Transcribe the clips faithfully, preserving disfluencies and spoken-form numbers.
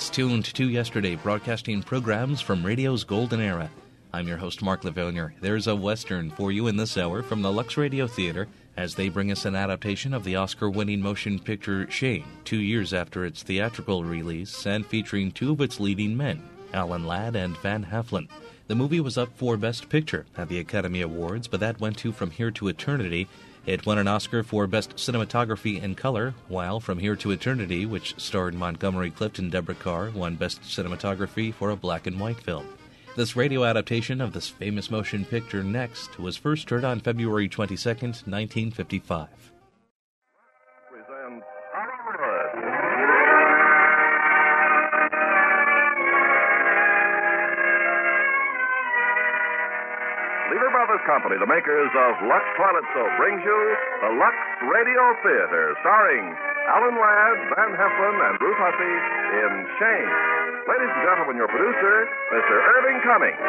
It's tuned to yesterday, broadcasting programs from radio's golden era. I'm your host, Mark Lavillier. There's a Western for you in this hour from the Lux Radio Theater as they bring us an adaptation of the Oscar-winning motion picture Shane, two years after its theatrical release and featuring two of its leading men, Alan Ladd and Van Heflin. The movie was up for Best Picture at the Academy Awards, but that went to From Here to Eternity. It won an Oscar for Best Cinematography in Color, while From Here to Eternity, which starred Montgomery Clift and Deborah Kerr, won Best Cinematography for a black and white film. This radio adaptation of this famous motion picture, Next, was first heard on February twenty-second, nineteen fifty-five. Presents Hollywood. Lever Brothers Company, the makers of Lux Toilet Soap, brings you the Lux Radio Theater, starring Alan Ladd, Van Heflin, and Ruth Hussey in Shane. Ladies and gentlemen, your producer, Mister Irving Cummings.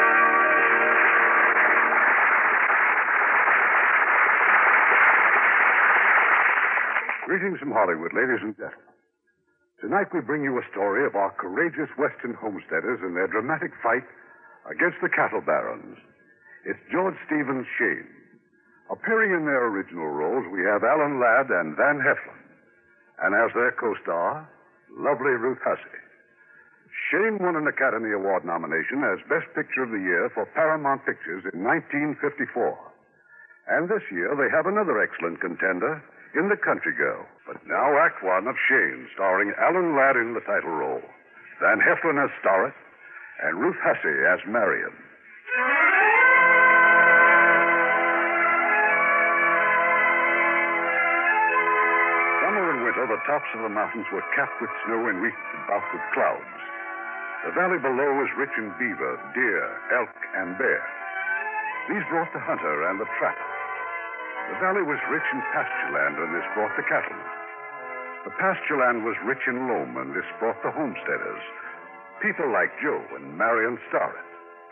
Greetings from Hollywood, ladies and gentlemen. Tonight we bring you a story of our courageous Western homesteaders and their dramatic fight against the cattle barons. It's George Stephen's Shane. Appearing in their original roles, we have Alan Ladd and Van Heflin. And as their co-star, lovely Ruth Hussey. Shane won an Academy Award nomination as Best Picture of the Year for Paramount Pictures in nineteen fifty-four. And this year they have another excellent contender in The Country Girl. But now Act One of Shane, starring Alan Ladd in the title role, Van Heflin as Starrett, and Ruth Hussey as Marion. The tops of the mountains were capped with snow and wreathed about with clouds. The valley below was rich in beaver, deer, elk, and bear. These brought the hunter and the trapper. The valley was rich in pasture land, and this brought the cattlemen. The pasture land was rich in loam, and this brought the homesteaders, people like Joe and Marion Starrett.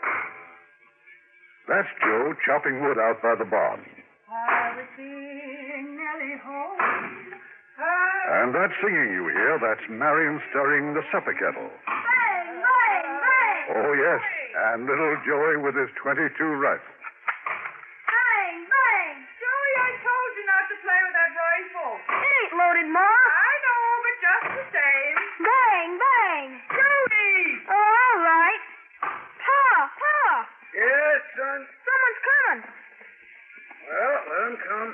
That's Joe chopping wood out by the barn. I was seeing Nellie home. And that singing you hear, that's Marion stirring the supper kettle. Bang, bang, bang! Oh, yes, and little Joey with his twenty-two rifle. Bang, bang! Joey, I told you not to play with that rifle. It ain't loaded, Ma. I know, but just the same. Bang, bang! Joey! Oh, all right. Pa, Pa! Yes, son? Someone's coming. Well, let him come.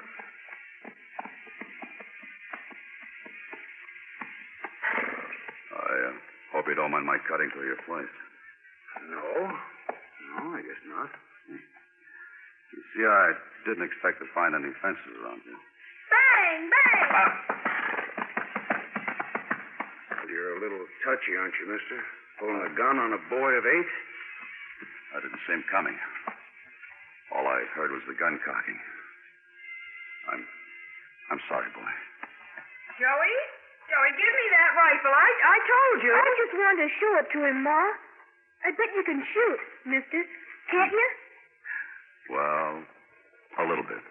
I uh, hope you don't mind my cutting through your place. No. No, I guess not. You see, I didn't expect to find any fences around here. Bang, bang! Ah. Well, you're a little touchy, aren't you, mister? Pulling a gun on a boy of eight? I didn't see him coming. All I heard was the gun cocking. I'm... I'm sorry, boy. Joey? Joey, give me that rifle. I I told you. I just wanted to show it to him, Ma. I bet you can shoot, mister. Can't you? Well, a little bit.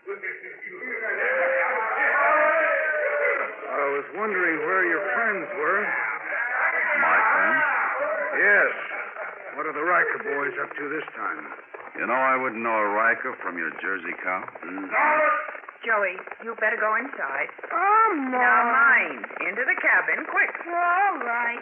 I was wondering where your friends were. My friends? Yes. What are the Riker boys up to this time? You know, I wouldn't know a Riker from your Jersey cow. Mm. Joey, you better go inside. Oh, Ma. Now, mind. Into the cabin, quick. All right.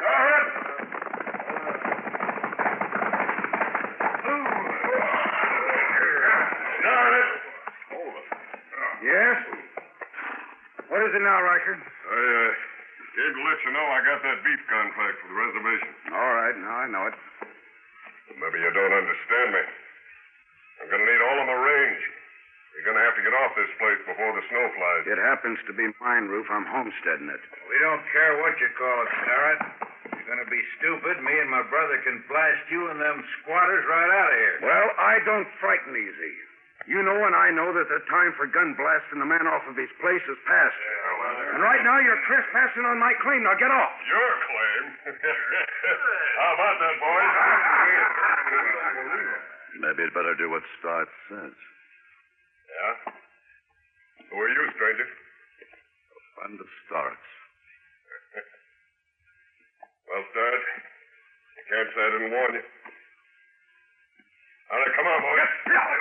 Yes? What is it now, Riker? I, uh, came to let you know I got that beef contract for the reservation. All right, now I know it. Maybe you don't understand me. I'm going to need all of my range. You're going to have to get off this place before the snow flies. It happens to be mine, Roof. I'm homesteading it. We don't care what you call it, Starrett. You're going to be stupid. Me and my brother can blast you and them squatters right out of here. Well, I don't frighten easy. You know and I know that the time for gun blasting the man off of his place is past. Yeah, well, and right now you're trespassing on my claim. Now get off. Your claim? How about that, boys? Maybe you'd better do what Starrett says. Yeah? Who are you, stranger? A friend of Starrett's. Well, Start, you can't say I didn't warn you. All right, come on, boys.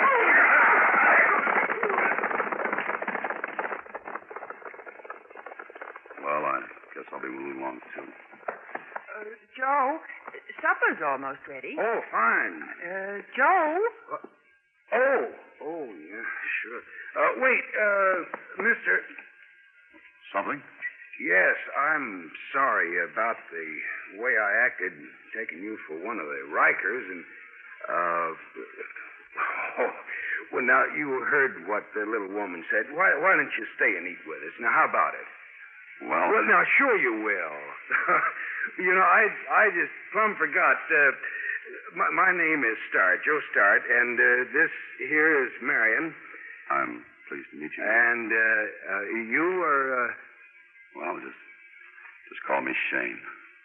Well, I guess I'll be moving along, too. Uh, Joe, supper's almost ready. Oh, fine. Uh, Joe? Oh, oh, yeah, sure. Uh, wait, uh, mister. Something? Yes, I'm sorry about the way I acted, taking you for one of the Rikers, and, uh, oh, well, now, you heard what the little woman said. Why, why don't you stay and eat with us? Now, how about it? Well, Well, now, sure you will. You know, I I just plumb forgot. Uh, my, my name is Start, Joe Start, and uh, this here is Marion. I'm pleased to meet you. And uh, uh, you are... Uh... Well, just, just call me Shane.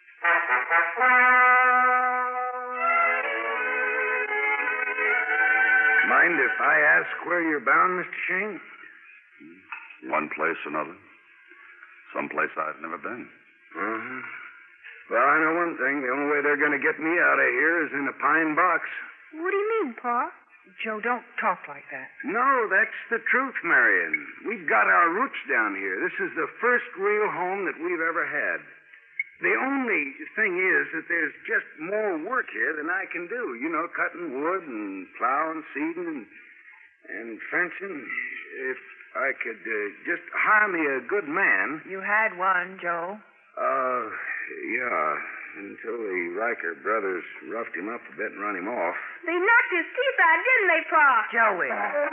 Mind if I ask where you're bound, Mister Shane? One place or another. Someplace I've never been. Uh-huh. Well, I know one thing. The only way they're going to get me out of here is in a pine box. What do you mean, Pa? Joe, don't talk like that. No, that's the truth, Marion. We've got our roots down here. This is the first real home that we've ever had. The only thing is that there's just more work here than I can do. You know, cutting wood and plowing, seeding, and, and fencing. If I could uh, just hire me a good man. You had one, Joe. Uh, yeah, until the Riker brothers roughed him up a bit and run him off. They knocked his teeth out, didn't they, Pa? Joey.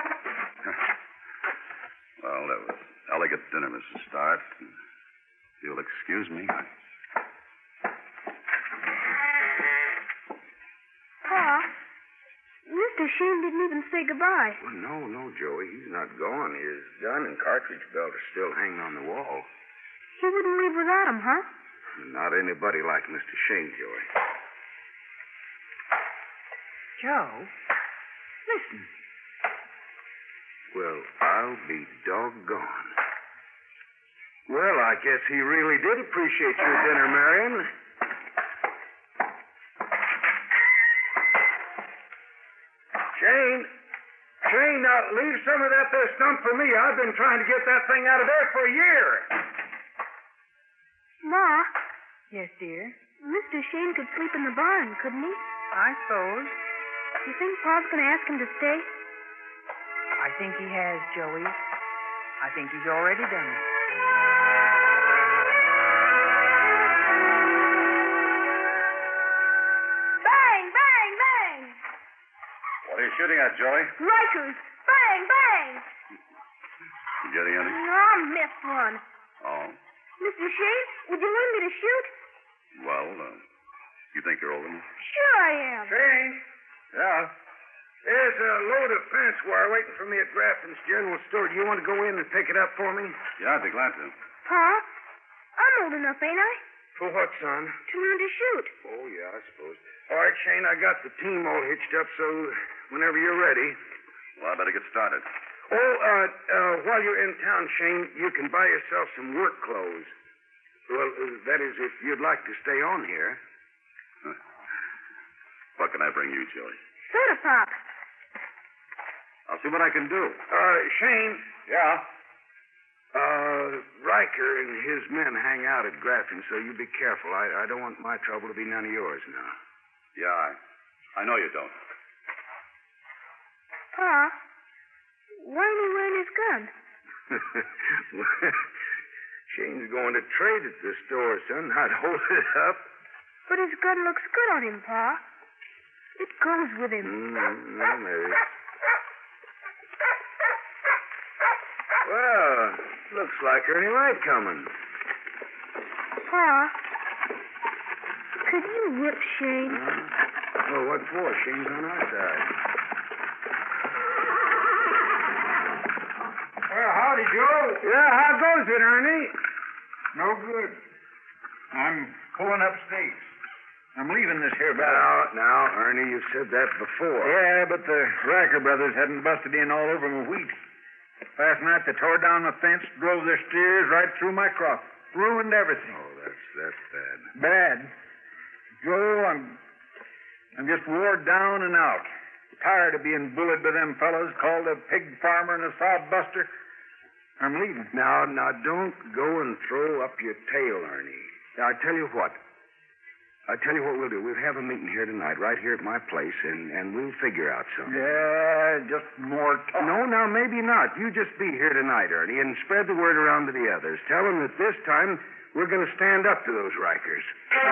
Well, that was elegant dinner, Missus Start. If you'll excuse me. I... Pa, Mister Shane didn't even say goodbye. Well, no, no, Joey. He's not gone. His gun and cartridge belt are still hanging on the wall. He wouldn't leave without him, huh? Not anybody like Mister Shane, Joey. Joe, listen. Well, I'll be doggone. Well, I guess he really did appreciate your dinner, Marion. Shane, Shane, now leave some of that there stump for me. I've been trying to get that thing out of there for a year. Ma, Yes, dear. Mister Shane could sleep in the barn, couldn't he? I suppose. You think Pa's going to ask him to stay? I think he has, Joey. I think he's already done it. Bang, bang, bang! What are you shooting at, Joey? Rikers! Bang, bang! You getting any? No, I missed one. Oh. Mister Shane, would you learn me to shoot? Well, uh, you think you're old enough? Sure I am. Shane, Yeah. there's a load of fence wire waiting for me at Grafton's General Store. Do you want to go in and pick it up for me? Yeah, I'd be glad to. Pa, I'm old enough, ain't I? For what, son? To learn to shoot. Oh, yeah, I suppose. All right, Shane, I got the team all hitched up, so whenever you're ready. Well, I better get started. Oh, uh, uh, while you're in town, Shane, you can buy yourself some work clothes. Well, uh, that is, if you'd like to stay on here. What can I bring you, Joey? Soda pop. I'll see what I can do. Uh, Shane, Yeah? uh, Riker and his men hang out at Grafton, so you be careful. I, I don't want my trouble to be none of yours now. Yeah, I, I know you don't. Pa, why ain't he wearing his gun? Well, Shane's going to trade at the store, son. I'd hold it up. But his gun looks good on him, Pa. It goes with him. Mm, well, maybe. Well, looks like Ernie Wright coming. Pa, could you whip Shane? Huh? Well, what for? Shane's on our side. Well, howdy, Joe. Yeah, how goes it, Ernie? No good. I'm pulling up stakes. I'm leaving this here battle. Now, now, Ernie, you've said that before. Yeah, but the Riker brothers hadn't busted in all over my wheat. Last night they tore down my fence, drove their steers right through my crop. Ruined everything. Oh, that's that's bad. Bad. Joe, I'm, I'm just wore down and out. Tired of being bullied by them fellows called a pig farmer and a sod buster. I'm leaving. Now, now, don't go and throw up your tail, Ernie. Now, I tell you what. I tell you what we'll do. We'll have a meeting here tonight, right here at my place, and, and we'll figure out something. Yeah, just more talk. No, now, maybe not. You just be here tonight, Ernie, and spread the word around to the others. Tell them that this time we're going to stand up to those Rikers.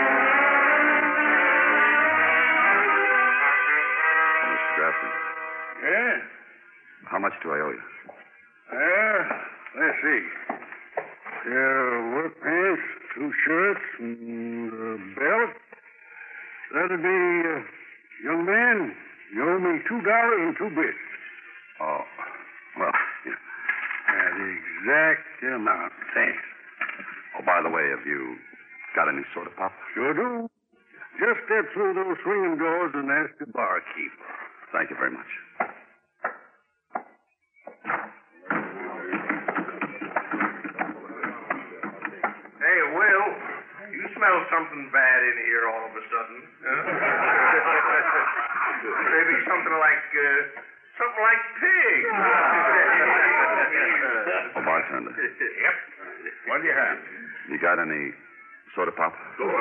Mister Grafton, Yeah? how much do I owe you? Uh, let's see. Yeah, work pants, two shirts, and a belt. That'll be, uh, young man, you owe me two dollars and two bits. Oh, well, yeah. That's the exact amount. Thanks. Oh, by the way, have you got any soda pop? Sure do. Just step through those swinging doors and ask the barkeep. Thank you very much. Hey, Will, you smell something bad in here all of a sudden. Huh? Maybe something like, uh, something like pig. Oh, bartender, Yep. What do you have? you got any soda pop?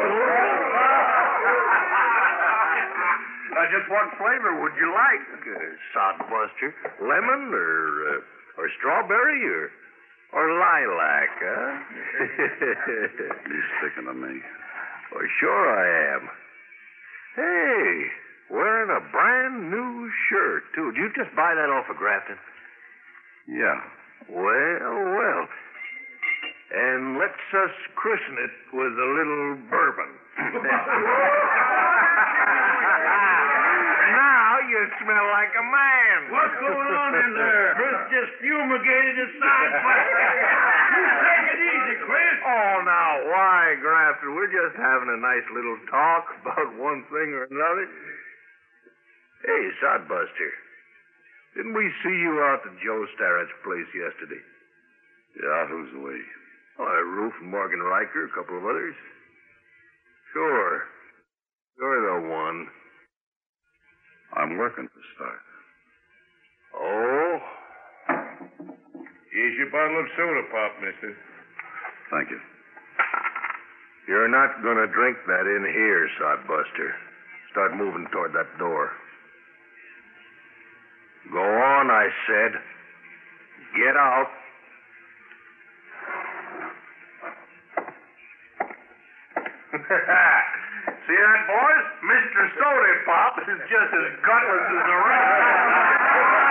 Uh, just what flavor would you like? Uh, sodbuster, lemon, or uh, or strawberry, or or lilac, huh? You sticking to me. Well, sure I am. Hey, wearing a brand new shirt, too. Did you just buy that off of Grafton? Yeah. Well, well. And let's us christen it with a little bourbon. Now you smell like a man. What's going on in there? Chris just fumigated his side pipe. You take it easy, Chris. Oh, now, why, Grafton? We're just having a nice little talk about one thing or another. Hey, Sodbuster, didn't we see you out at Joe Starrett's place yesterday? Yeah, who's the we? Oh, Ruth and Morgan Riker, a couple of others. Sure. You're the one. I'm working for Stark. Oh? Here's your bottle of soda pop, mister. Thank you. You're not going to drink that in here, Sodbuster. Start moving toward that door. Go on, I said. Get out. See that, boys? Mister Soda Pop is just as gutless as the rest.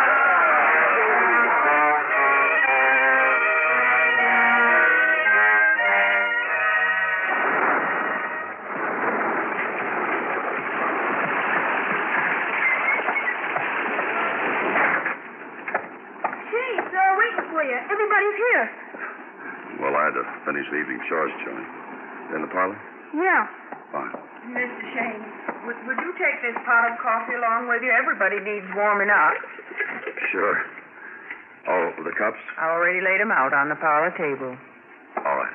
Gee, they're all waiting for you. Everybody's here. Well, I had to finish the evening chores, Joey. In the parlor? Yeah. Fine. Mister Shane, would, would you take this pot of coffee along with you? Everybody needs warming up. Sure. Oh, the cups? I already laid them out on the parlor table. All right.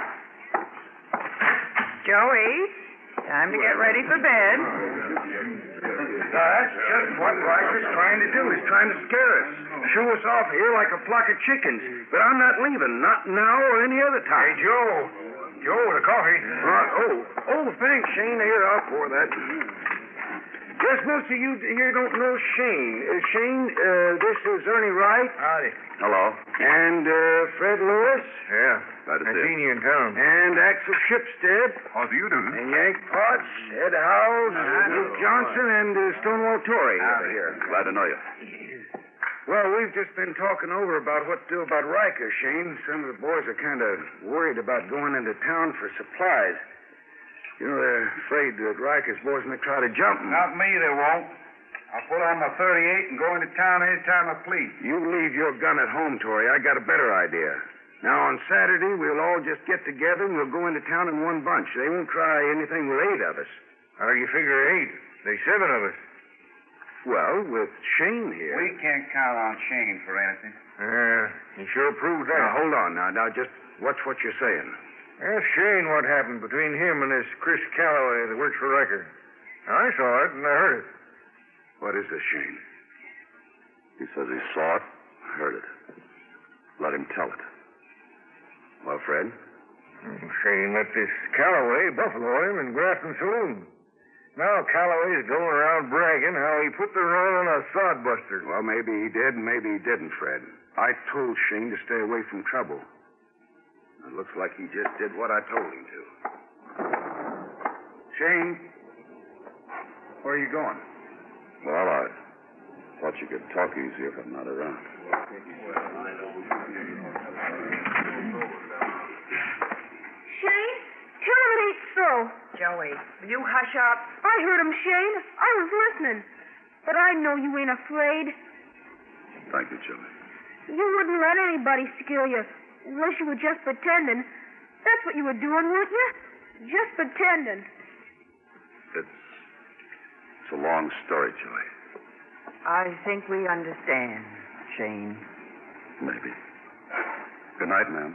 Joey, time to get ready for bed. That's just what Riker's trying to do. He's trying to scare us. Show us off here like a flock of chickens. But I'm not leaving. Not now or any other time. Hey, Joe. Joe, the coffee. Uh, oh, oh, thanks, Shane. Here, I'll pour that. Guess most of you here don't know Shane. Uh, Shane, uh, this is Ernie Wright. Howdy. Hello. And uh, Fred Lewis. Yeah. Glad to I see seen you. you in town. And Axel Shipstead. How do you do? And Yank Potts, Ed Howells, Luke Johnson, and uh, Stonewall Torrey over here. Glad to know you. Well, we've just been talking over about what to do about Riker, Shane. Some of the boys are kind of worried about going into town for supplies. You know, they're afraid that Riker's boys may try to jump them. Not me, they won't. I'll pull on my thirty-eight and go into town any time I please. You leave your gun at home, Torrey. I got a better idea. Now, on Saturday, we'll all just get together and we'll go into town in one bunch. They won't try anything with eight of us. How do you figure eight? There's seven of us. Well, with Shane here. We can't count on Shane for anything. Yeah, he sure proved that. Now, hold on now. Now, just watch what you're saying. Ask Shane what happened between him and this Chris Calloway that works for Riker. I saw it and I heard it. What is this, Shane? He says he saw it, heard it. Let him tell it. Well, Fred? Shane let this Calloway buffalo him in Grafton Saloon. Now Calloway's going around bragging how he put the run on a sodbuster. Well, maybe he did, maybe he didn't, Fred. I told Shane to stay away from trouble. It looks like he just did what I told him to. Shane, where are you going? Well, I thought you could talk easier if I'm not around. Shane, tell him it ain't so. Joey, will you hush up? I heard him, Shane. I was listening. But I know you ain't afraid. Thank you, Joey. You wouldn't let anybody scare you, unless you were just pretending. That's what you were doing, weren't you? Just pretending. It's, it's a long story, Joey. I think we understand, Shane. Maybe. Good night, ma'am.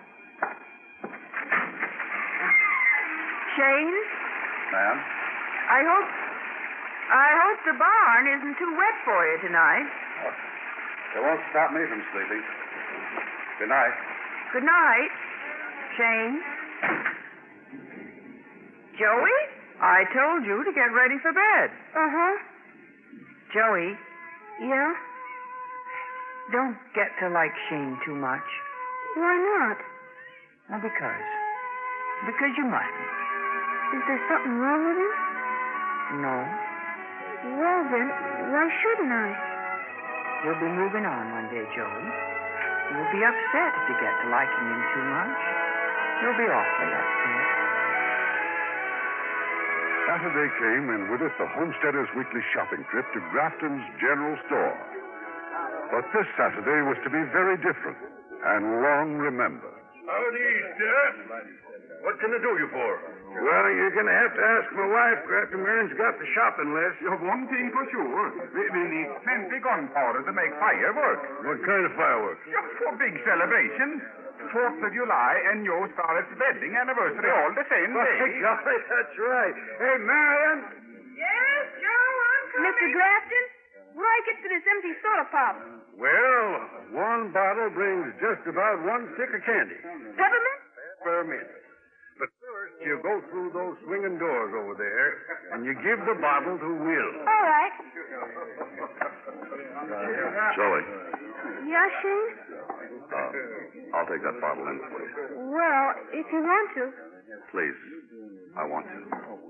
Shane? Ma'am? I hope... I hope the barn isn't too wet for you tonight. It won't stop me from sleeping. Good night. Good night, Shane. Joey, I told you to get ready for bed. Uh-huh. Joey, Yeah? don't get to like Shane too much. Why not? Well, because. Because you mustn't. Is there something wrong with him? No. Well, then, why shouldn't I? You'll be moving on one day, Joey. You'll be upset if you get to liking him too much. You'll be awfully upset. Saturday came, and with it the Homesteaders' weekly shopping trip to Grafton's General Store. But this Saturday was to be very different and long remembered. Howdy, Dad. What can I do you for? Well, you're going to have to ask my wife. Grafton Marin's got the shopping list. You have one thing for sure. We, we need plenty gunpowder to make fireworks. What kind of fireworks? Just for big celebrations. Fourth of July and your Scarlett's wedding anniversary all the same day. Golly, that's right. Hey, Marion. Yes, Joe, I'm coming. Mister Grafton, what do I get for this empty soda pop? Well, one bottle brings just about one stick of candy. Peppermint? Peppermint. But first, you go through those swinging doors over there, and you give the bottle to Will. All right. Joey, Yeah, Shane? uh, I'll take that bottle in, please. Well, if you want to. Please, I want to.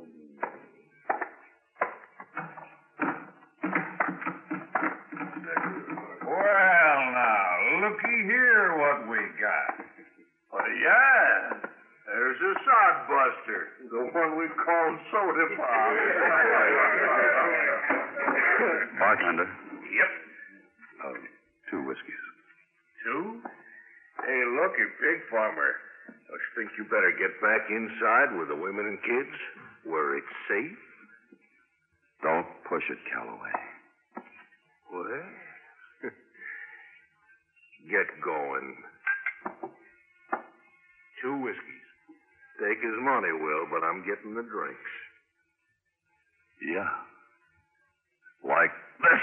Well, now, looky here what we got. Oh, yeah. There's a sodbuster, the one we call soda pop. Bartender, Yep. uh, two whiskeys. Two? Hey, looky, Pig Farmer. Don't you think you better get back inside with the women and kids, where it's safe? Don't push it, Calloway. Well, get going. Two whiskeys. Take his money, Will, but I'm getting the drinks. Yeah. Like this.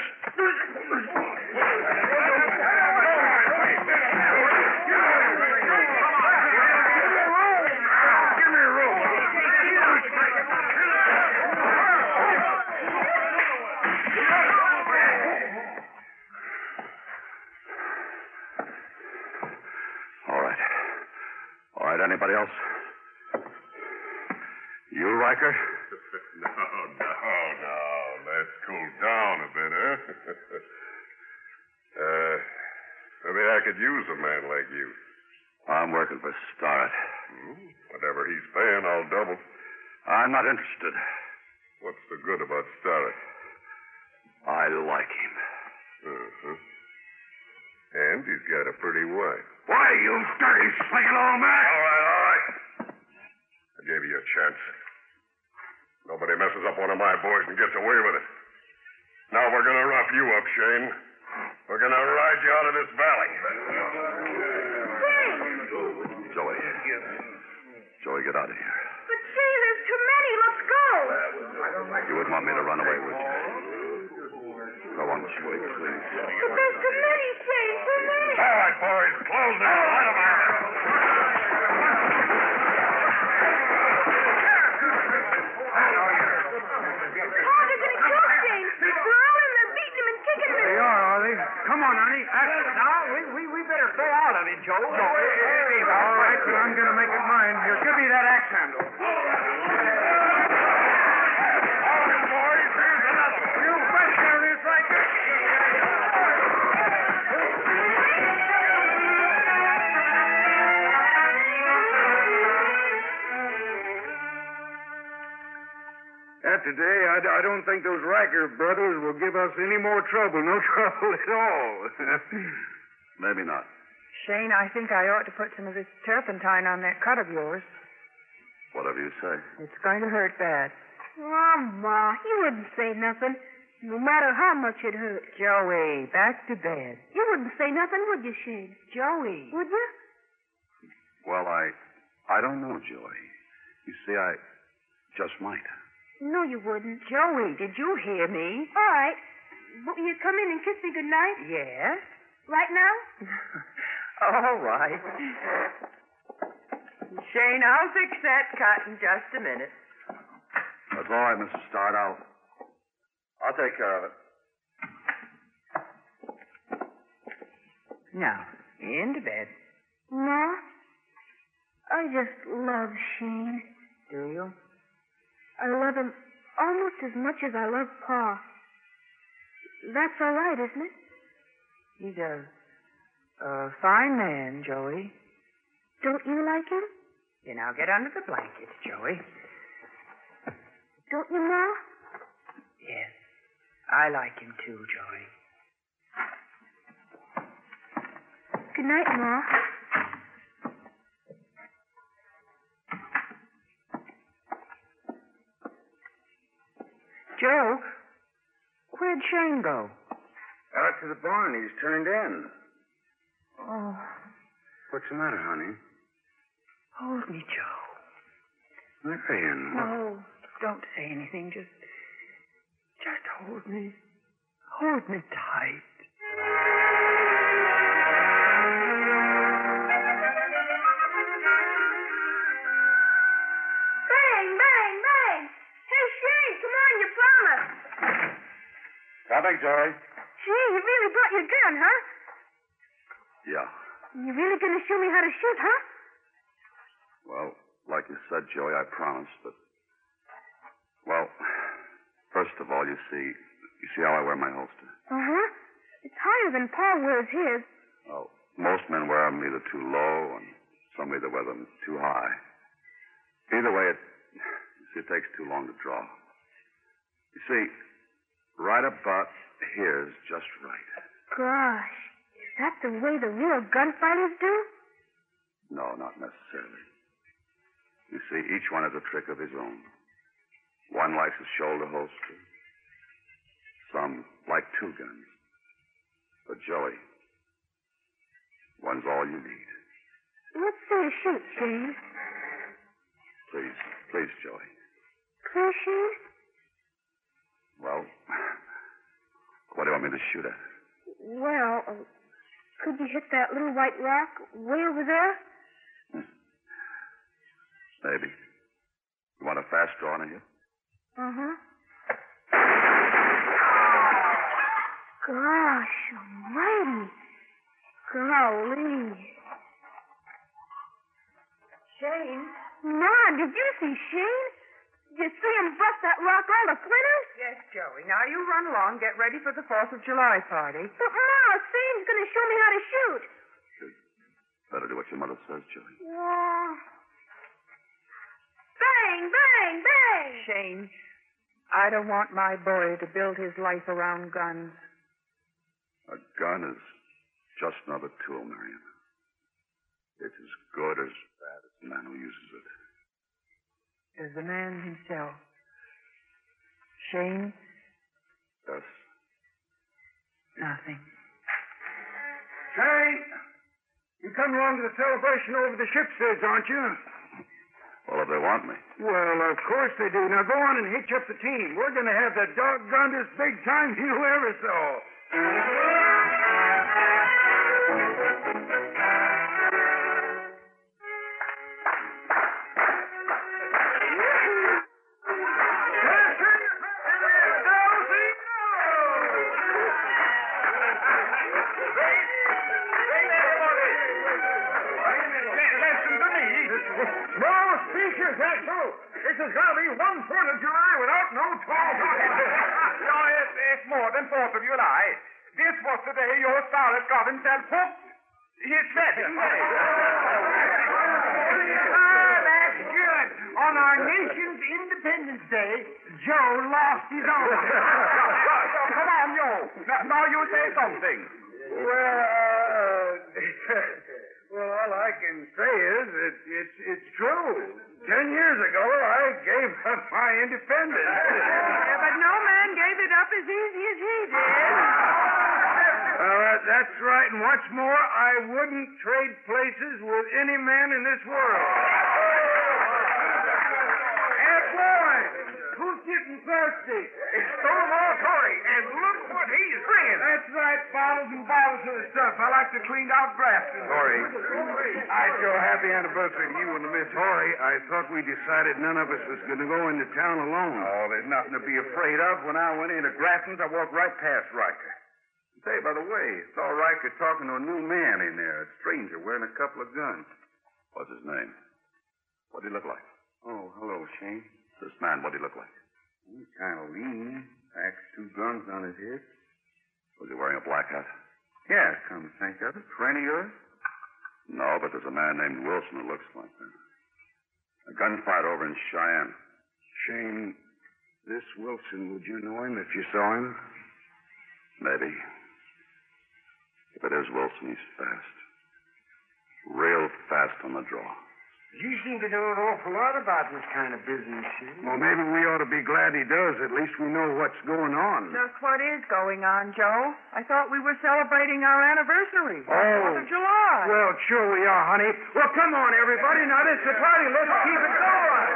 Give me room. All right. All right, anybody else? You, Riker? No, no, no. Let's cool down a bit, huh? uh, maybe I could use a man like you. I'm working for Starrett. Hmm? Whatever he's paying, I'll double. I'm not interested. What's the good about Starrett? I like him. Uh-huh. And he's got a pretty wife. Why, you dirty, slinking old man! All right, all right. I gave you a chance. Nobody messes up one of my boys and gets away with it. Now we're going to rough you up, Shane. We're going to ride you out of this valley. Joey, Joey, get out of here. But, gee, there's too many. Let's go. You wouldn't want me to run away, would you? Go on, Joey, please. But there's too many, Shane. Too many. All right, boys, close it. Let them out. Oh, they're going to kill Shane. They're all in there beating him and kicking him. They are, are they? Come on, honey. Now, we, we, we better stay out of it, Joe. No, all right, but I'm going to make it mine. Here, give me that axe handle. All right, boys, here's another one. You bet there is right there. After today, I, I don't think those Riker brothers will give us any more trouble. No trouble at all. Maybe not. Shane, I think I ought to put some of this turpentine on that cut of yours. Whatever you say. It's going to hurt bad. Oh, Ma, you wouldn't say nothing, no matter how much it hurt. Joey, back to bed. You wouldn't say nothing, would you, Shane? Joey. Would you? Well, I... I don't know, Joey. You see, I just might. No, you wouldn't. Joey, did you hear me? All right. But will you come in and kiss me goodnight? Yes. Right now? All right. Shane, I'll fix that cut in just a minute. That's all right, Missus Starr. I'll... I'll take care of it. Now, into bed. Ma, I just love Shane. Do you? I love him almost as much as I love Pa. That's all right, isn't it? He's a, a fine man, Joey. Don't you like him? You now get under the blankets, Joey. Don't you, Ma? Yes. I like him too, Joey. Good night, Ma. Joe, where'd Shane go? Out to the barn. He's turned in. Oh, What's the matter, honey? hold me, Joe. Marion. No, don't say anything. Just, just hold me. Hold me tight. Bang, bang, bang. Hey, Shane, come on, you promised. Coming, Joey. Gee, you really brought your gun, huh? Yeah. You really gonna show me how to shoot, huh? Well, like you said, Joey, I promised, but... Well, first of all, you see... You see how I wear my holster? Uh-huh. It's higher than Pa wears his. Well, most men wear them either too low, and some either wear them too high. Either way, it... You see, it takes too long to draw. You see, right about here's just right. Gosh, is that the way the real gunfighters do? No, not necessarily. You see, each one has a trick of his own. One likes a shoulder holster. Some like two guns. But Joey, one's all you need. Let's see you shoot, Shane. Please, please, Joey. Please, Shane? Well, what do you want me to shoot at? Well, uh, could you hit that little white rock way over there? Maybe. You want a fast draw on a hit? Uh-huh. Gosh almighty. Golly. Shane? Ma, did you see Shane? Did you see him bust that rock all to splinters? Yes, Joey. Now you run along. Get ready for the fourth of July party. But, Ma, Shane's going to show me how to shoot. Better do what your mother says, Joey. Yeah. Bang, bang, bang. Shane, I don't want my boy to build his life around guns. A gun is just another tool, Marion. It's as good or as bad as the man who uses it. As the man himself. Shane? Yes. Nothing. Shane, you come along to the celebration over the ship's heads, aren't you? Well, if they want me. Well, of course they do. Now go on and hitch up the team. We're going to have the doggonedest big time you ever saw. This is going to be one Fourth of July without no tall No, it's, it's more than Fourth of July. This was the day your Scarlet got himself hooked. His wedding day. Ah, that's good. On our nation's Independence Day, Joe lost his own. Come on, Joe. Now, now you say something. Well, uh, well, all I can say is that it's, it's true. Ten years ago, I gave up my independence. Yeah, but no man gave it up as easy as he did. Uh, that's right, and what's more, I wouldn't trade places with any man in this world. Hey, boy, who's getting thirsty? It's Stonewall Tory, and look what he's bringing. That's right, bottles and bottles of the stuff. I like to clean out Grafton. Tory, I show happy anniversary to you and the Miss Tory. I thought we decided none of us was going to go into town alone. Oh, there's nothing to be afraid of. When I went into Grafton's, I walked right past Riker. Say, by the way, saw Riker talking to a new man in there, a stranger wearing a couple of guns. What's his name? What do he look like? Oh, hello, Shane. This man, what do he look like? He's kind of lean. Packs two guns on his head. Was he wearing a black hat? Yeah, come to think of it. Friend of yours? No, but there's a man named Wilson who looks like that. A gunfight over in Cheyenne. Shane, this Wilson, would you know him if you saw him? Maybe. If it is Wilson, he's fast. Real fast on the draw. You seem to know an awful lot about this kind of business, Shane. Well, maybe we ought to be glad he does. At least we know what's going on. Just what is going on, Joe? I thought we were celebrating our anniversary. Oh. Fourth of July. Well, sure we are, honey. Well, come on, everybody. Now, this is the party. Let's keep it going.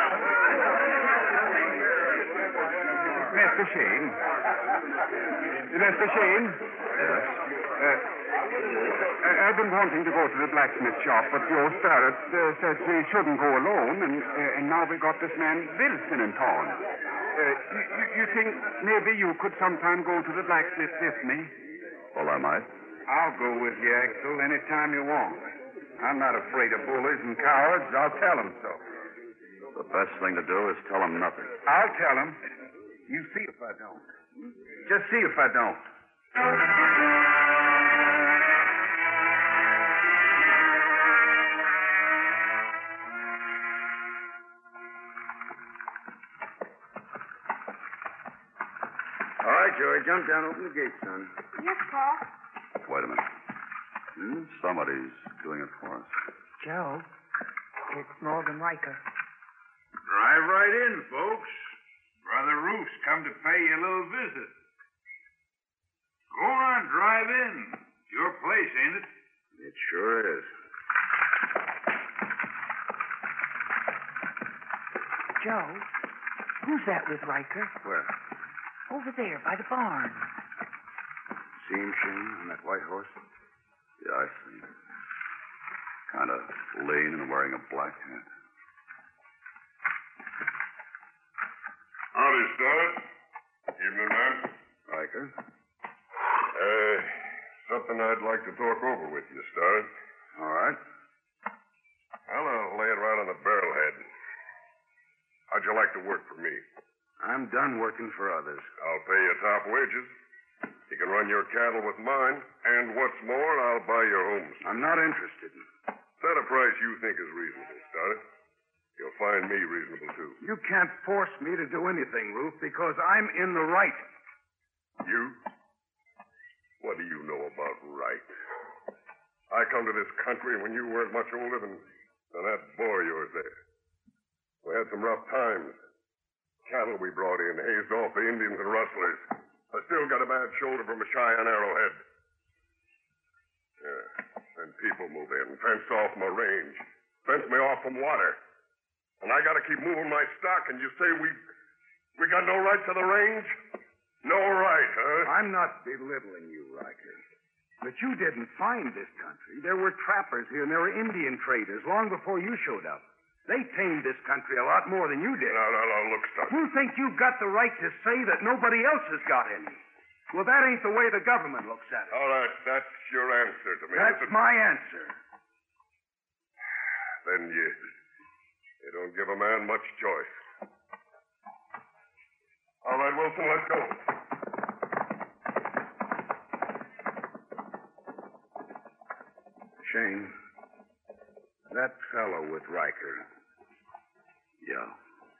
Mister Shane. Mister Shane. Yes? Uh, I've been wanting to go to the blacksmith shop, but Joe Starrett uh, says we shouldn't go alone, and, uh, and now we got this man Wilson in town. Uh, you, you think maybe you could sometime go to the blacksmith with me? Well, I might. I'll go with you, Axel, any time you want. I'm not afraid of bullies and cowards. I'll tell them so. The best thing to do is tell him nothing. I'll tell them. You see if I don't. Just see if I don't. All right, Joey, jump down, open the gate, son. Yes, Paul. Wait a minute. Hmm? Somebody's doing it for us. Joe, it's Morgan Riker. Drive right in, folks. Brother Roof's come to pay you a little visit. Go on, drive in. It's your place, ain't it? It sure is. Joe, who's that with Riker? Where? Over there, by the barn. See him, Shane, on that white horse? Yeah, I see. Kind of lean and wearing a black hat. Howdy, Starrett. Evening, man. Riker? Uh, something I'd like to talk over with you, Starrett. All right. Well, I'll lay it right on the barrelhead. How'd you like to work for me? I'm done working for others. I'll pay you top wages. You can run your cattle with mine, and what's more, I'll buy your homes. I'm not interested. Set a price you think is reasonable, Starrett. You'll find me reasonable, too. You can't force me to do anything, Ruth, because I'm in the right. You? What do you know about right? I come to this country when you weren't much older than, than that boy of yours there. We had some rough times. Cattle we brought in, hazed off the Indians and rustlers. I still got a bad shoulder from a Cheyenne arrowhead. Yeah, and people move in, fence off my range, fence me off from water. And I gotta keep moving my stock, and you say we we got no right to the range? No right, huh? I'm not belittling you, Riker. But you didn't find this country. There were trappers here, and there were Indian traders long before you showed up. They tamed this country a lot more than you did. No, no, no, look, Stuck. You think you've got the right to say that nobody else has got any. Well, that ain't the way the government looks at it. All right, that's your answer to me. That's Is it? my answer. Then you, you don't give a man much choice. All right, Wilson, let's go. Shane, that fellow with Riker. Yeah.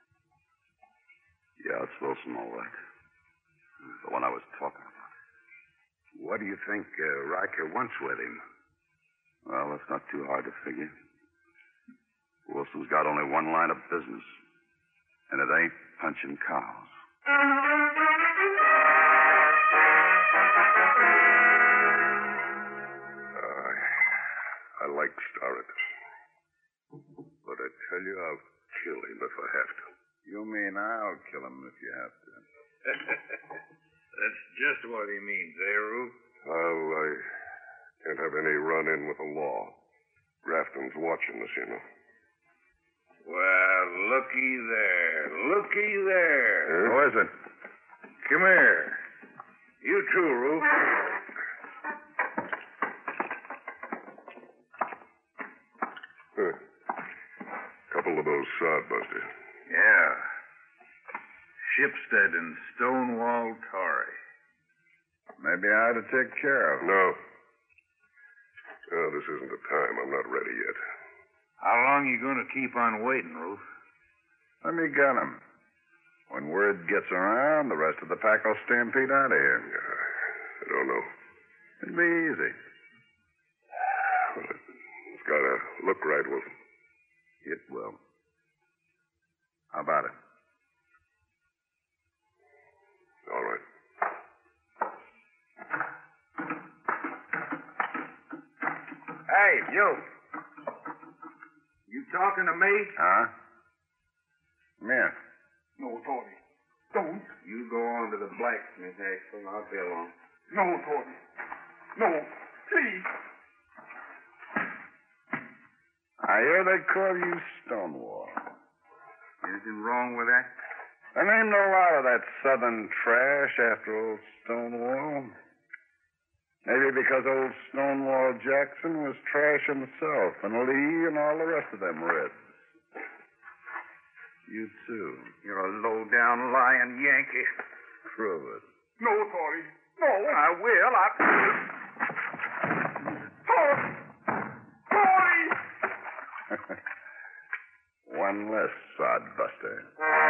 Yeah, it's Wilson, all right. The one I was talking about. What do you think uh, Riker wants with him? Well, that's not too hard to figure. Wilson's got only one line of business, and it ain't punching cows. Uh, I like Starrett. But I tell you, I'll kill him if I have to. You mean I'll kill him if you have to? That's just what he means, eh, Rube? Well, I can't have any run-in with the law. Grafton's watching us, you know. Well, looky there. Looky there. Huh? Who is it? Come here. You too, Rube. Huh. Couple of those sodbusters. Yeah. Shipstead and Stonewall Torrey. Maybe I ought to take care of him. No. No, this isn't the time. I'm not ready yet. How long you going to keep on waiting, Ruth? Let me get him. When word gets around, the rest of the pack will stampede out of here. I don't know. It'll be easy. Well, it's got to look right, Wilson. It will. How about it? All right. Hey, you. You talking to me? Huh? Come here. No, Tony. Don't. You go on to the blacksmith, Axel. I'll be along. No, Tony. No. Please. I hear they call you Stonewall. Anything wrong with that? There ain't no lot of that southern trash after old Stonewall. Maybe because old Stonewall Jackson was trash himself, and Lee and all the rest of them Reds. You too. You're a low-down lying Yankee. Prove it. No, Tony. No. I will. I... Tony! Tony! One less sodbuster.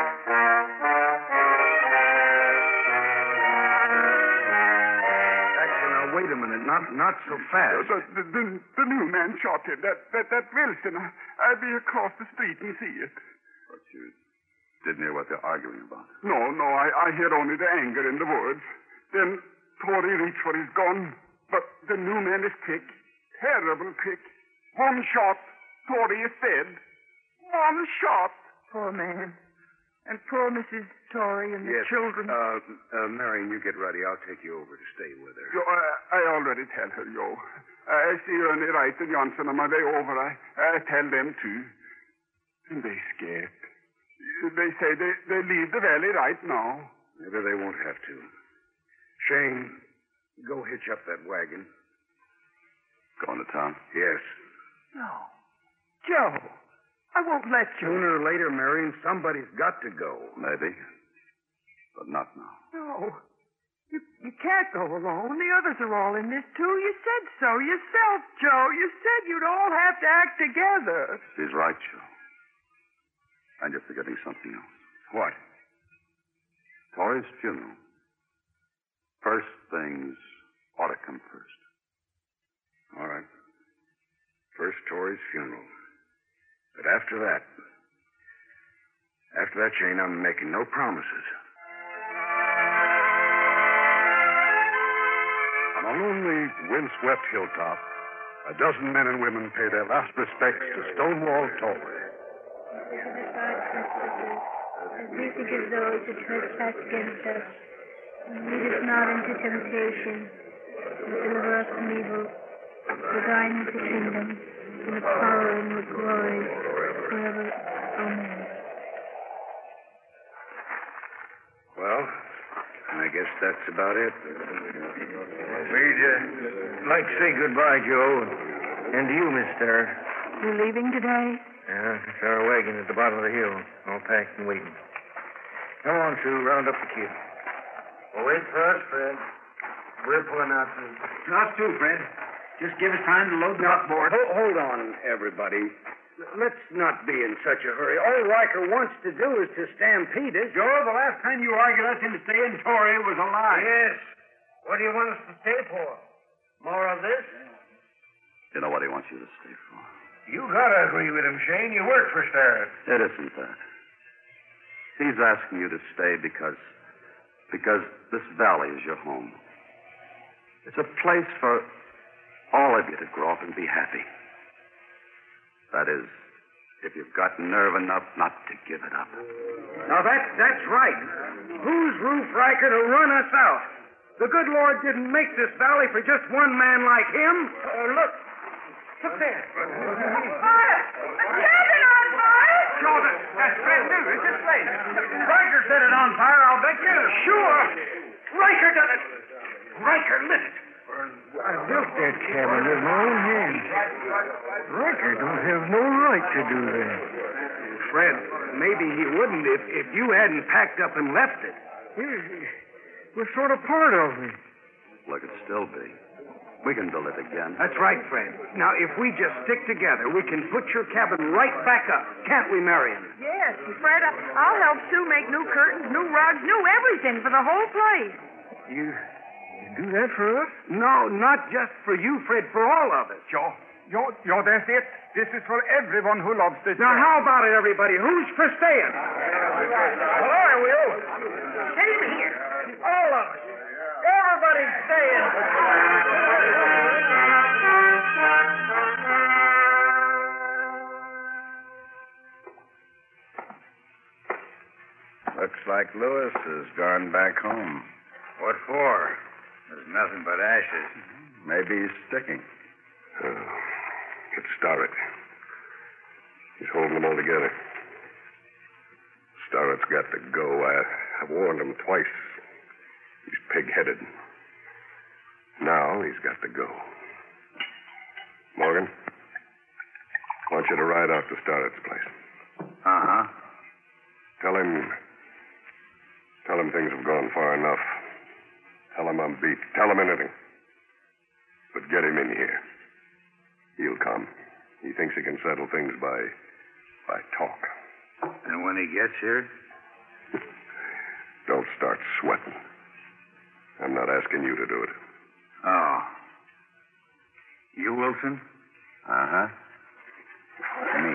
Actually, now, wait a minute. Not not so fast. The, the, the, the new man shot him. That, that, that Wilson. I, I'll be across the street and see it. But you didn't hear what they're arguing about. No, no, I, I hear only the anger in the woods. Then Tory reached for his gun. But the new man is quick. Terrible quick. One shot. Tory is dead. One shot. Poor man. And poor Missus Torrey and the yes. children. Uh, uh, Marion, you get ready. I'll take you over to stay with her. Yo, I, I already tell her, yo. I see Ernie Wright and Johnson on my way over. I, I tell them, too. And they scared. They say they, they leave the valley right now. Maybe they won't have to. Shane, go hitch up that wagon. Going to town? Yes. No. Joe, I won't let you. Sooner or later, Marion, somebody's got to go. Maybe. But not now. No. You, you can't go alone. The others are all in this, too. You said so yourself, Joe. You said you'd all have to act together. She's right, Joe. And you're forgetting something else. What? Torrey's funeral. First things ought to come first. All right. First Torrey's funeral. But after that, after that, Shane, I'm making no promises. On a lonely, windswept hilltop, a dozen men and women pay their last respects to Stonewall Torrey. As we forgive those who trespass against us. And lead us not into temptation, but deliver us from evil. For thine is the kingdom, and the power, and the glory, forever. Amen. Well, I guess that's about it. We'd uh, like to say goodbye, Joe. And to you, mister. You're leaving today? Yeah, it's our wagon at the bottom of the hill, all packed and waiting. Come on, Sue, round up the kid. Well, wait for us, Fred. We're pulling out too. Us too, Fred. Just give us time to load the outboard. Hold, hold on, everybody. Let's not be in such a hurry. All Riker wants to do is to stampede us. Joe, the last time you argued us into staying, Tory was a lie. Yes. What do you want us to stay for? More of this? You know what he wants you to stay for. You gotta agree with him, Shane. You work for Starrett. It isn't that. He's asking you to stay because... because this valley is your home. It's a place for all of you to grow up and be happy. That is, if you've got nerve enough not to give it up. Now, that, that's right. Who's Roof Riker to run us out? The good Lord didn't make this valley for just one man like him. Uh, look. Look there. Fire! A cabin on fire! Sure, that, that's brand new. It's just late. Riker set it on fire, I'll bet you. Sure. Riker done it. Riker lit it. I built that cabin with my own hands. Riker don't have no right to do that. Fred, maybe he wouldn't if, if you hadn't packed up and left it. We're sort of part of it. Well, it could still be. We can build it again. That's right, Fred. Now, if we just stick together, we can put your cabin right back up. Can't we, Marion? Yes, and Fred, I- I'll help Sue make new curtains, new rugs, new everything for the whole place. You, you do that for us? No, not just for you, Fred, for all of us. Joe, Joe, Joe, that's it. This is for everyone who loves this. Now, how about it, everybody? Who's for staying? Well, I will. Same here. All of us. Everybody's staying. Looks like Lewis has gone back home. What for? There's nothing but ashes. Maybe he's sticking. Oh, it's Starrett. He's holding them all together. Starrett's got to go. I, I've warned him twice. He's pig-headed. Now he's got to go. Morgan, I want you to ride out to Starrett's place. Uh-huh. Tell him... Tell him things have gone far enough. Tell him I'm beat. Tell him anything. But get him in here. He'll come. He thinks he can settle things by... by talk. And when he gets here? Don't start sweating. I'm not asking you to do it. Oh. You, Wilson? Uh-huh. Me.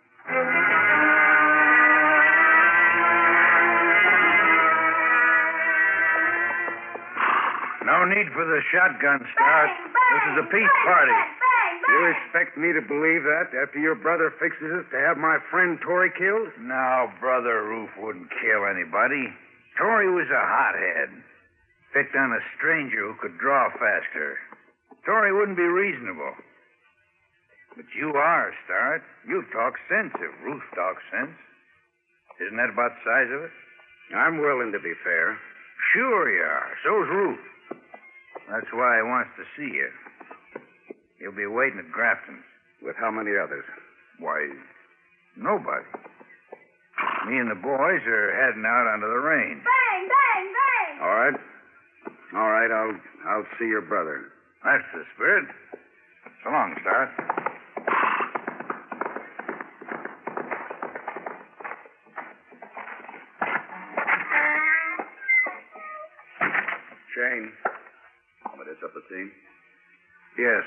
No need for the shotgun start. This is a peace party. You expect me to believe that after your brother fixes us to have my friend Tory killed? No, Brother Roof wouldn't kill anybody. Tory was a hothead. Picked on a stranger who could draw faster. Tory wouldn't be reasonable. But you are, Starrett. You talk sense if Roof talks sense. Isn't that about the size of it? I'm willing to be fair. Sure you are. So's Roof. That's why he wants to see you. He'll be waiting at Grafton's. With how many others? Why, nobody. Me and the boys are heading out onto the range. Bang, bang, bang! All right. All right, I'll I'll see your brother. That's the spirit. So long, Starrett. Shane. Want me to up the team? Yes.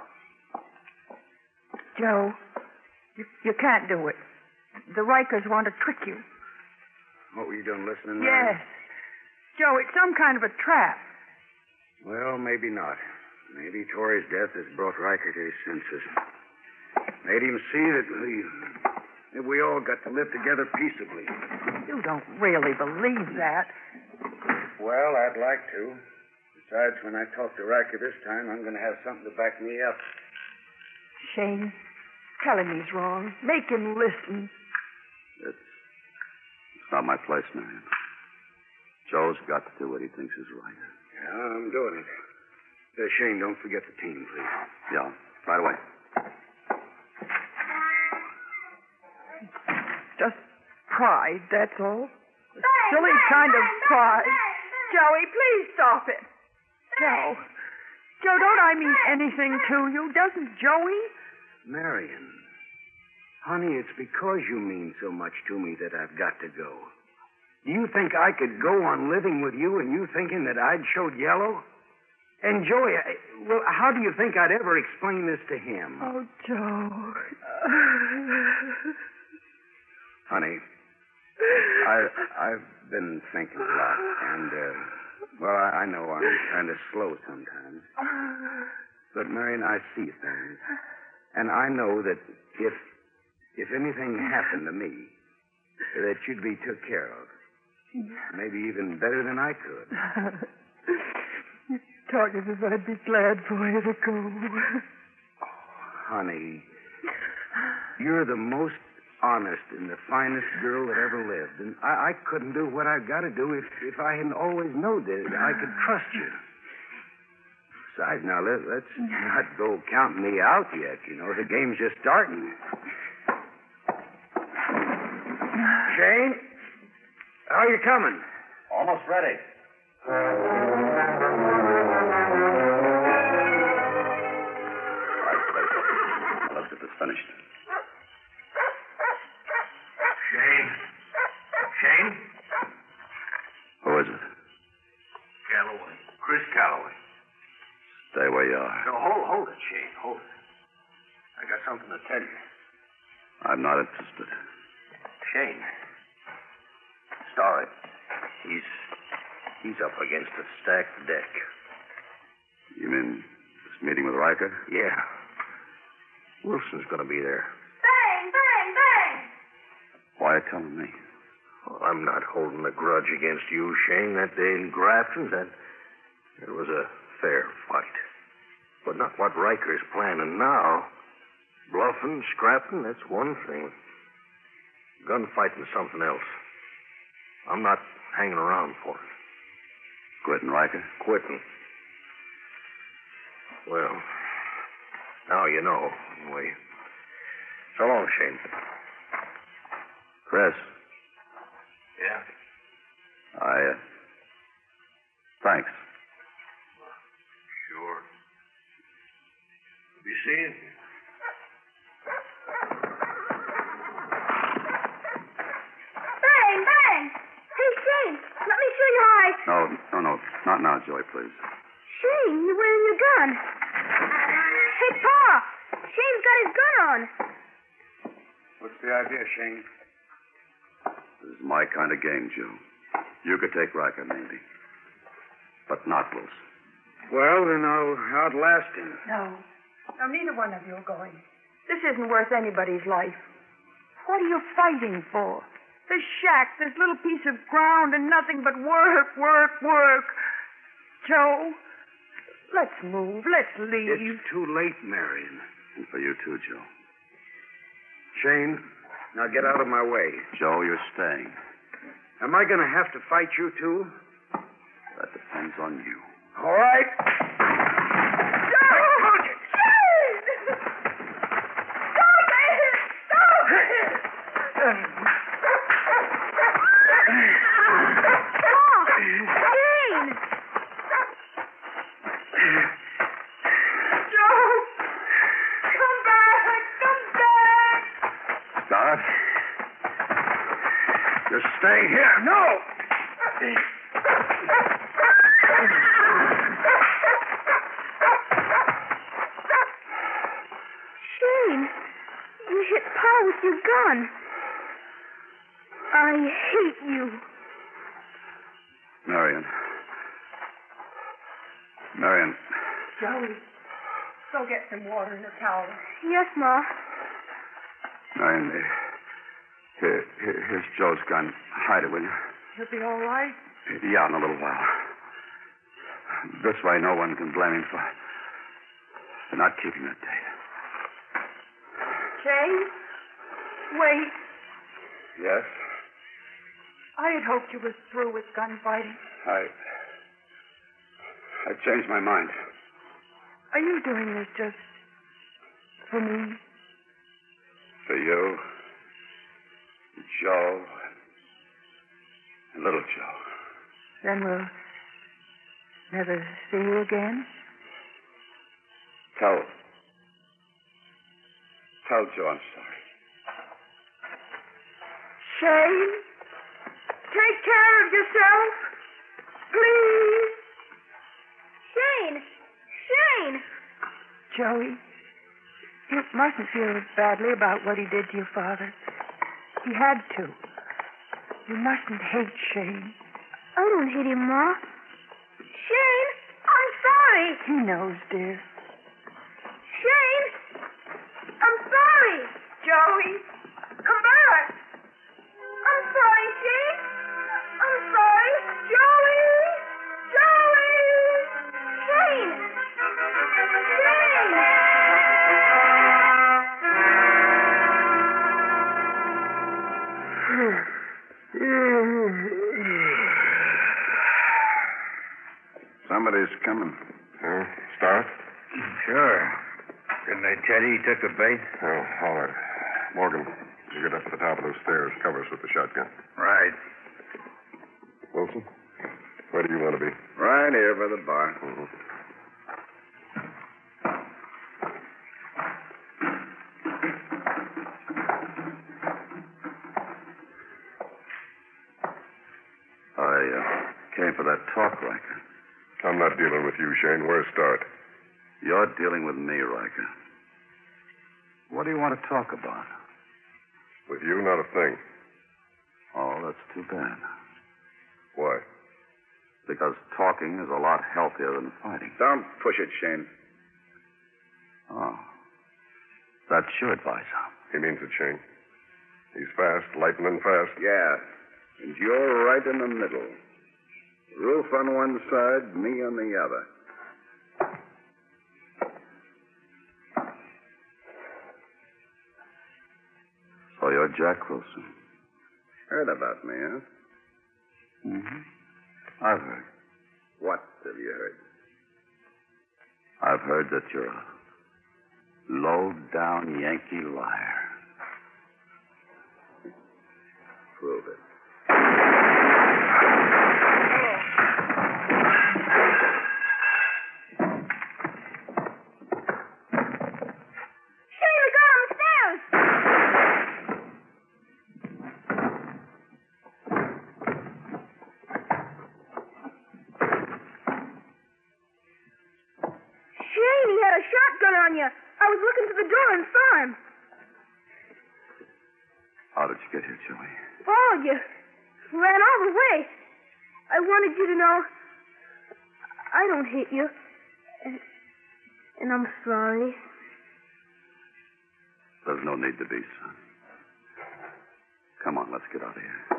Joe, you, you can't do it. The Rikers want to trick you. What were you doing listening? Yes. Joe, it's some kind of a trap. Well, maybe not. Maybe Tory's death has brought Riker to his senses. Made him see that we, that we all all got to live together peaceably. You don't really believe that. Well, I'd like to. Besides, when I talk to Riker this time, I'm going to have something to back me up. Shane, tell him he's wrong. Make him listen. It's, it's not my place, Marion. Joe's got to do what he thinks is right. Yeah, I'm doing it. Uh, Shane, don't forget the team, please. Yeah, right away. Just pride, that's all. A silly kind of pride. Joey, please stop it. Joe. Joe, don't I mean anything to you? Doesn't Joey? Marion. Honey, it's because you mean so much to me that I've got to go. Do you think I could go on living with you and you thinking that I'd showed yellow? And Joey, I, well, how do you think I'd ever explain this to him? Oh, Joe. Honey, I, I've been thinking a lot, and, uh, well, I, I know I'm kind of slow sometimes. But, Marion, I see things. And I know that if, if anything happened to me, that you'd be took care of. Maybe even better than I could. You talk as if I'd be glad for you to go. Oh, honey, you're the most honest and the finest girl that ever lived. And I, I couldn't do what I've got to do if, if I hadn't always known that I could trust you. Besides, now, let, let's not go counting me out yet. You know, the game's just starting. Shane? How are you coming? Almost ready. Let's get this finished. Shane? Shane? Who is it? Calloway. Chris Calloway. Stay where you are. No, hold, hold it, Shane. Hold it. I got something to tell you. I'm not interested. Shane. Sorry. He's he's up against a stacked deck. You mean this meeting with Riker? Yeah. Wilson's going to be there. Bang, bang, bang! Why are you telling me? Well, I'm not holding a grudge against you, Shane. That day in Grafton, that it was a fair fight. But not what Riker's planning now. Bluffing, scrapping, that's one thing. Gunfighting's something else. I'm not hanging around for it. Quitting, Riker? Quitting. Well, now you know, anyway. So long, Shane. Chris. Yeah? I, uh, thanks. Sure. Be seeing you. Bang, bang! Hey, Shane, let me show you how I... No, no, no. Not now, Joey, please. Shane, you're wearing your gun. Hey, Pa! Shane's got his gun on. What's the idea, Shane? This is my kind of game, Joe. You could take Riker, maybe. But not Wilson. Well, then I'll outlast him. No. No, neither one of you are going. This isn't worth anybody's life. What are you fighting for? This shack, this little piece of ground, and nothing but work, work, work. Joe, let's move. Let's leave. It's too late, Marion. And for you too, Joe. Shane, now get out of my way. Joe, you're staying. Am I going to have to fight you, too? That depends on you. All right. Start. You're staying here. No! Shane, you hit Pa with your gun. I hate you. Marion. Marion. Joey, go get some water in the towel. Yes, Ma. Marion, the, Here, here, here's Joe's gun. Hide it, will you? He'll be all right. Yeah, in a little while. This way, no one can blame him for, for not keeping that date. Shane? Wait. Yes? I had hoped you were through with gunfighting. I... I changed my mind. Are you doing this just for me? For you, Joe, and little Joe. Then we'll never see you again? Tell... Tell Joe I'm sorry. Shane, take care of yourself. Please. Shane! Shane! Joey, you mustn't feel badly about what he did to your father. He had to. You mustn't hate Shane. I don't hate him, Ma. Shane, I'm sorry. He knows, dear. Shane, I'm sorry. Joey, come back. I'm sorry, Shane. I'm sorry. Joey! Joey! Shane! Shane! Somebody's coming. Huh? Start? Sure. Didn't they tell you he took the bait? Oh, all right. Morgan, you get up to the top of those stairs. Cover us with the shotgun. Right. Wilson, where do you want to be? Right here by the bar. Mm-hmm. I uh, came for that talk, Riker. I'm not dealing with you, Shane. Where's Start? You're dealing with me, Riker. What do you want to talk about? With you, not a thing. Oh, that's too bad. Why? Because talking is a lot healthier than fighting. Don't push it, Shane. Oh. That's your advice, huh? He means it, Shane. He's fast, lightning fast. Yeah. And you're right in the middle. Roof on one side, me on the other. So you're Jack Wilson. Heard about me, huh? Mm-hmm. I've heard. What have you heard? I've heard that you're a low-down Yankee liar. Prove it. How did you get here, Joey? Followed you. Ran all the way. I wanted you to know I don't hate you. And, and I'm sorry. There's no need to be, son. Come on, let's get out of here.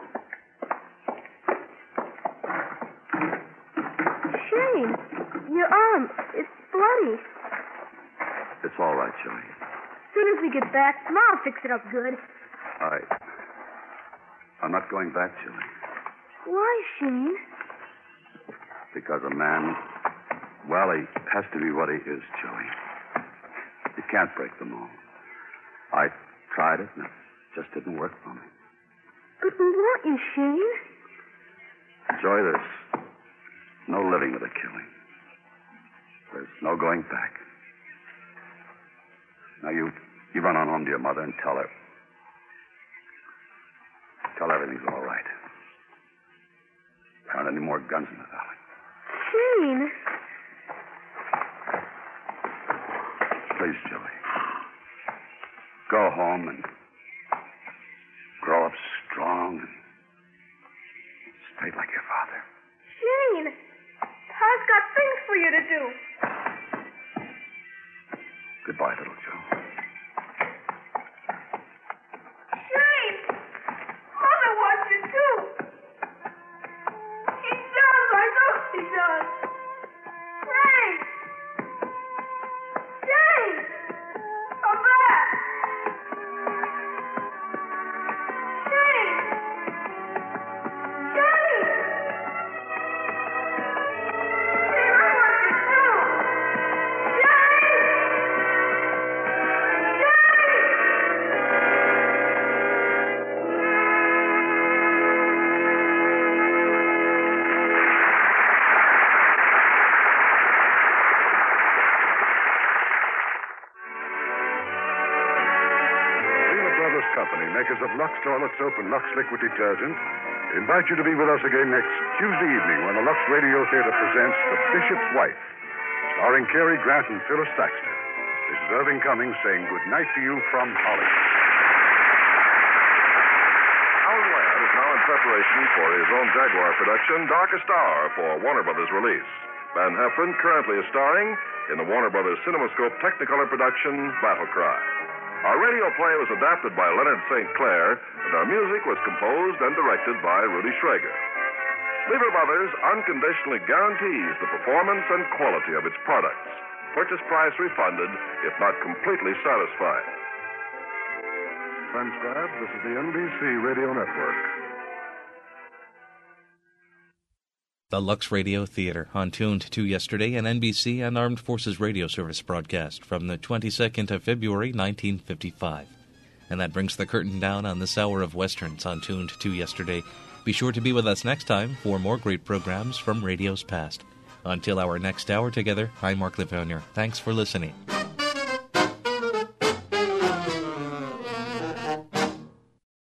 Shane, your arm, it's bloody. It's all right, Joey. As soon as we get back, Ma'll fix it up good. I... I'm not going back, Joey. Why, Shane? Because a man, well, he has to be what he is, Joey. You can't break the mold. I tried it, and it just didn't work for me. But we want you, Shane. Joey, there's no living with a killing. There's no going back. Now, you, you run on home to your mother and tell her. Tell her everything's all right. There aren't any more guns in the valley. Shane. Please, Joey. Go home and grow up strong and straight like your father. Shane, Pa's got things for you to do. Goodbye, little Joe. Shane! makers of Lux Toilet Soap and Lux Liquid Detergent, invite you to be with us again next Tuesday evening when the Lux Radio Theater presents The Bishop's Wife, starring Cary Grant and Phyllis Thaxter. This is Irving Cummings saying good night to you from Hollywood. Alan Ladd is now in preparation for his own Jaguar production, Darkest Hour, for Warner Brothers release. Van Heffern currently is starring in the Warner Brothers CinemaScope Technicolor production, Battle Cry. Our radio play was adapted by Leonard Saint Clair, and our music was composed and directed by Rudy Schrager. Lever Brothers unconditionally guarantees the performance and quality of its products. Purchase price refunded if not completely satisfied. Transcribed, this is the N B C Radio Network. The Lux Radio Theater, on Tuned to Yesterday, an N B C and Armed Forces Radio Service broadcast from the twenty-second of February, nineteen fifty-five. And that brings the curtain down on this hour of Westerns on Tuned to Yesterday. Be sure to be with us next time for more great programs from radio's past. Until our next hour together, I'm Mark Lefevre. Thanks for listening.